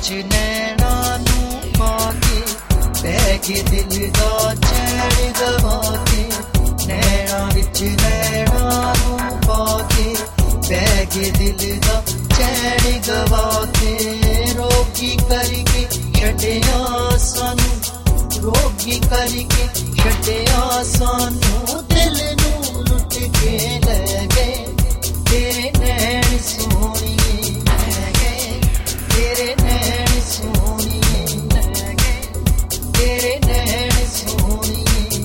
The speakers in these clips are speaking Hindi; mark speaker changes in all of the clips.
Speaker 1: विच नैना नू पाके बह के दिल दा चैन गवा के नैना विच नैना नू पाके बह के दिल दा चैन गवा के रोगी करके छड्डिया सानू रोगी करके छड्डिया सानू दिल नू लुट के ले गए तेरे नैन सोहणिए ले गए तेरे नैन सोहणिए ले गए तेरे नैन सोहणिए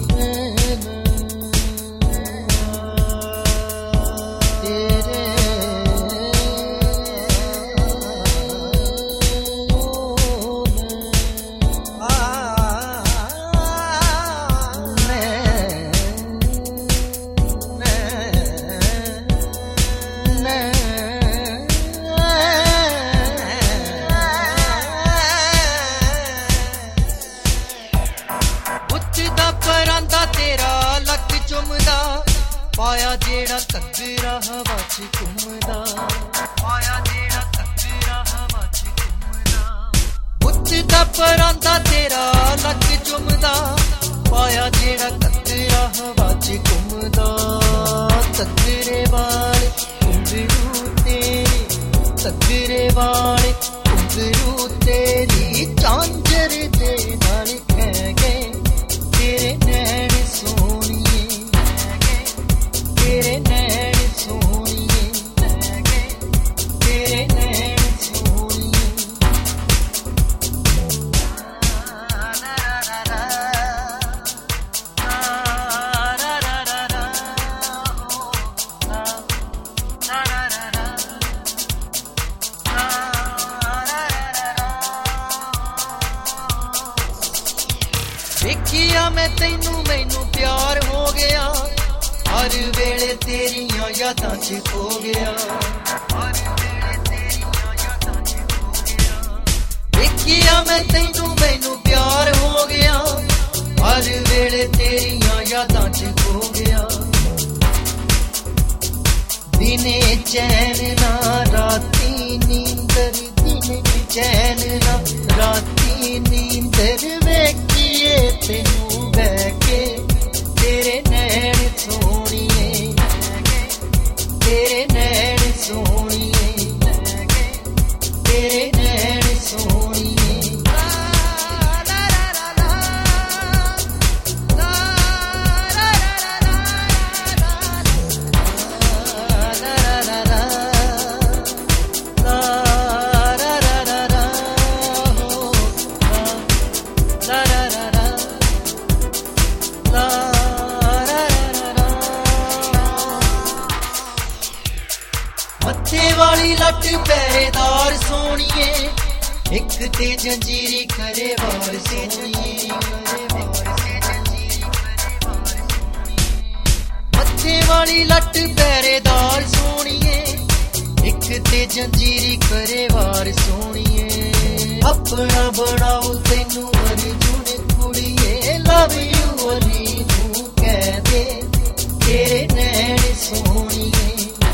Speaker 1: पाया जेड़ा तकरा हवा च घुमदा पाया जेड़ा तकरा हवा च घुमदा बुੱਤ दा परांदा तेरा लक चुमदा पाया जेड़ा तकरा हवा च घुमदा तकरे वाले घुंघरू तेरे तकरे वाले घुंघरू तेरी झांझर दे नाल कह गए तेरे नैन सोहणिए तेरे नैन सोहणिए ले गए तेरे नैन सोहणिए देखिया मैं तैनू मैनू प्यार हो गया हर वेले तेरियां यादां च खो गया हर वेले तेरियां यादां च खो गया देखिया मैं तैनू मैनू प्यार हो गया हर वेले तेरियां यादां च खो गया दिने चैन ना राती नींदर दिने चैन ना राती नींदर वेखिए तैनू बह के तेरे नैन सोहणिए तेरे नैन सोहणिए तेरे नैन सोहणिए मत्थे वाली लट पहरेदार सोहणिए एक ते जंजीरी करे वार सोहणिए मत्थे वाली लट पहरेदार सोहणिए एक ते जंजीरी करे वार सोहणिए अपना बनाओ तैनू अर्जुन कुड़िए लव यू अली नू कह दे तेरे नैन सोहणिए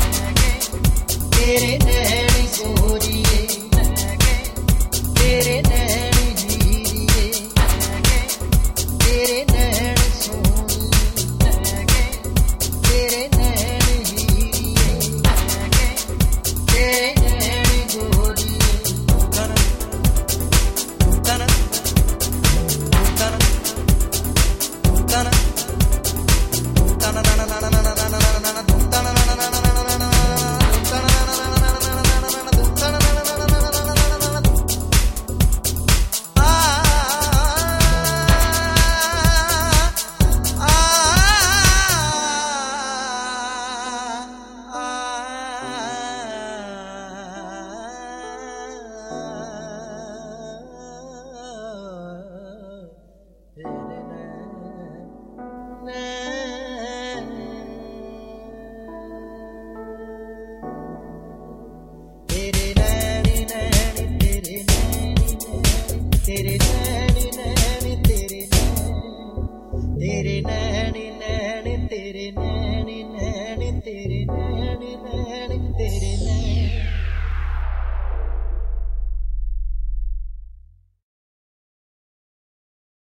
Speaker 1: तेरे नैन सोहणिए तेरे नैन हीरिए तेरे नैन सोहणिए तेरे नैन हीरिए तेरे नैन गोरिए तन तन तेरे